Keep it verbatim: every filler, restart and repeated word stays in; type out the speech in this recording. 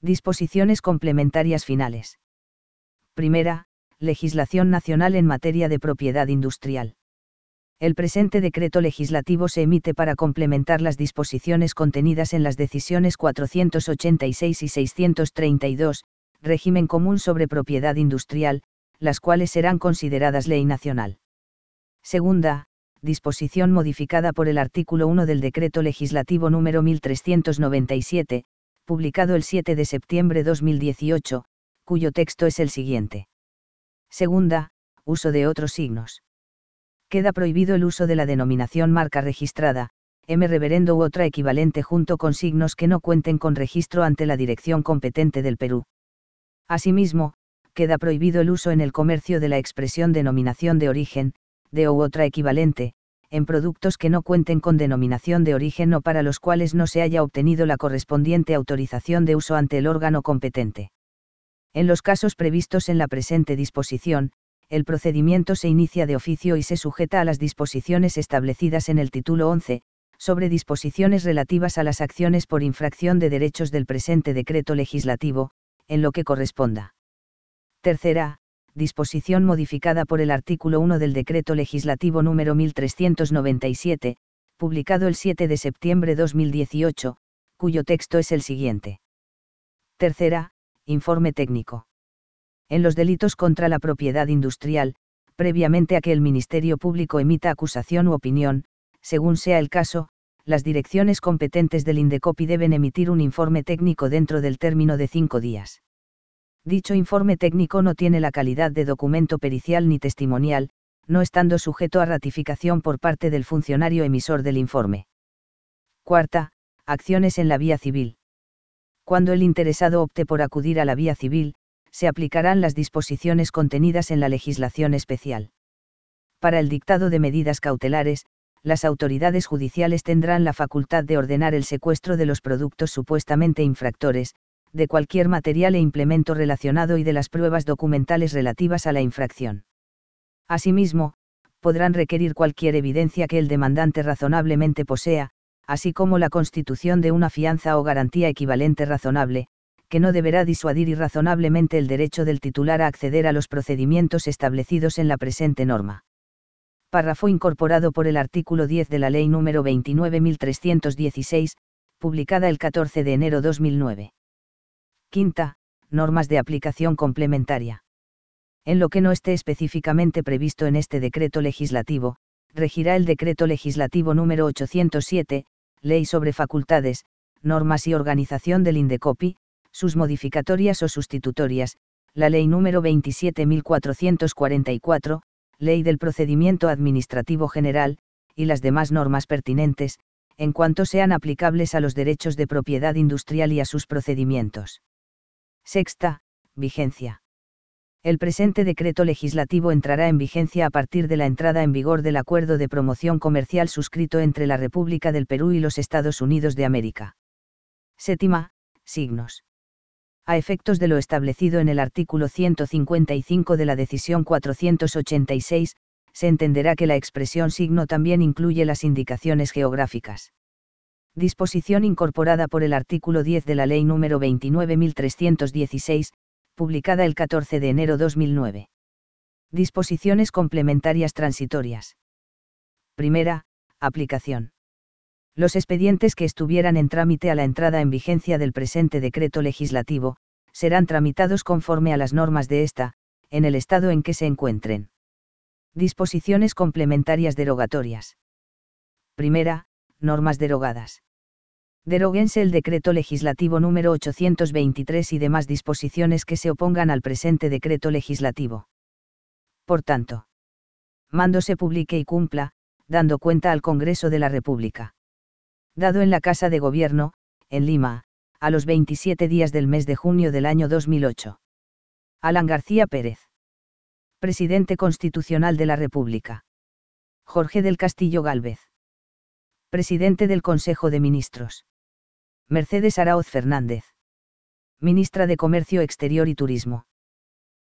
Disposiciones complementarias finales. Primera, legislación nacional en materia de propiedad industrial. El presente decreto legislativo se emite para complementar las disposiciones contenidas en las decisiones cuatrocientos ochenta y seis y seiscientos treinta y dos, régimen común sobre propiedad industrial, las cuales serán consideradas ley nacional. Segunda, disposición modificada por el artículo uno del decreto legislativo número mil trescientos noventa y siete, publicado el siete de septiembre de dos mil dieciocho, cuyo texto es el siguiente. Segunda, uso de otros signos. Queda prohibido el uso de la denominación marca registrada, M reverendo u otra equivalente junto con signos que no cuenten con registro ante la dirección competente del Perú. Asimismo, queda prohibido el uso en el comercio de la expresión denominación de origen, de u otra equivalente, en productos que no cuenten con denominación de origen o para los cuales no se haya obtenido la correspondiente autorización de uso ante el órgano competente. En los casos previstos en la presente disposición, el procedimiento se inicia de oficio y se sujeta a las disposiciones establecidas en el título once, sobre disposiciones relativas a las acciones por infracción de derechos del presente decreto legislativo, en lo que corresponda. Tercera, disposición modificada por el artículo uno del decreto legislativo número mil trescientos noventa y siete, publicado el siete de septiembre de dos mil dieciocho, cuyo texto es el siguiente. Tercera, informe técnico. En los delitos contra la propiedad industrial, previamente a que el Ministerio Público emita acusación u opinión, según sea el caso, las direcciones competentes del INDECOPI deben emitir un informe técnico dentro del término de cinco días. Dicho informe técnico no tiene la calidad de documento pericial ni testimonial, no estando sujeto a ratificación por parte del funcionario emisor del informe. Cuarta, acciones en la vía civil. Cuando el interesado opte por acudir a la vía civil, se aplicarán las disposiciones contenidas en la legislación especial. Para el dictado de medidas cautelares, las autoridades judiciales tendrán la facultad de ordenar el secuestro de los productos supuestamente infractores, de cualquier material e implemento relacionado y de las pruebas documentales relativas a la infracción. Asimismo, podrán requerir cualquier evidencia que el demandante razonablemente posea, así como la constitución de una fianza o garantía equivalente razonable, que no deberá disuadir irrazonablemente el derecho del titular a acceder a los procedimientos establecidos en la presente norma. Párrafo incorporado por el artículo diez de la Ley número veintinueve mil trescientos dieciséis, publicada el catorce de enero de dos mil nueve. Quinta, normas de aplicación complementaria. En lo que no esté específicamente previsto en este decreto legislativo, regirá el decreto legislativo número ochocientos siete, Ley sobre facultades, normas y organización del INDECOPI, sus modificatorias o sustitutorias, la Ley número veintisiete mil cuatrocientos cuarenta y cuatro, Ley del Procedimiento Administrativo General, y las demás normas pertinentes, en cuanto sean aplicables a los derechos de propiedad industrial y a sus procedimientos. Sexta, vigencia. El presente decreto legislativo entrará en vigencia a partir de la entrada en vigor del Acuerdo de Promoción Comercial suscrito entre la República del Perú y los Estados Unidos de América. Séptima, signos. A efectos de lo establecido en el artículo ciento cincuenta y cinco de la Decisión cuatrocientos ochenta y seis, se entenderá que la expresión signo también incluye las indicaciones geográficas. Disposición incorporada por el artículo diez de la Ley número veintinueve mil trescientos dieciséis, publicada el catorce de enero de dos mil nueve. Disposiciones complementarias transitorias. Primera, aplicación. Los expedientes que estuvieran en trámite a la entrada en vigencia del presente decreto legislativo, serán tramitados conforme a las normas de esta, en el estado en que se encuentren. Disposiciones complementarias derogatorias. Primera, normas derogadas. Deróguense el decreto legislativo número ochocientos veintitrés y demás disposiciones que se opongan al presente decreto legislativo. Por tanto, mando se publique y cumpla, dando cuenta al Congreso de la República. Dado en la Casa de Gobierno, en Lima, a los veintisiete días del mes de junio del año dos mil ocho. Alan García Pérez. Presidente Constitucional de la República. Jorge del Castillo Gálvez. Presidente del Consejo de Ministros. Mercedes Araoz Fernández. Ministra de Comercio Exterior y Turismo.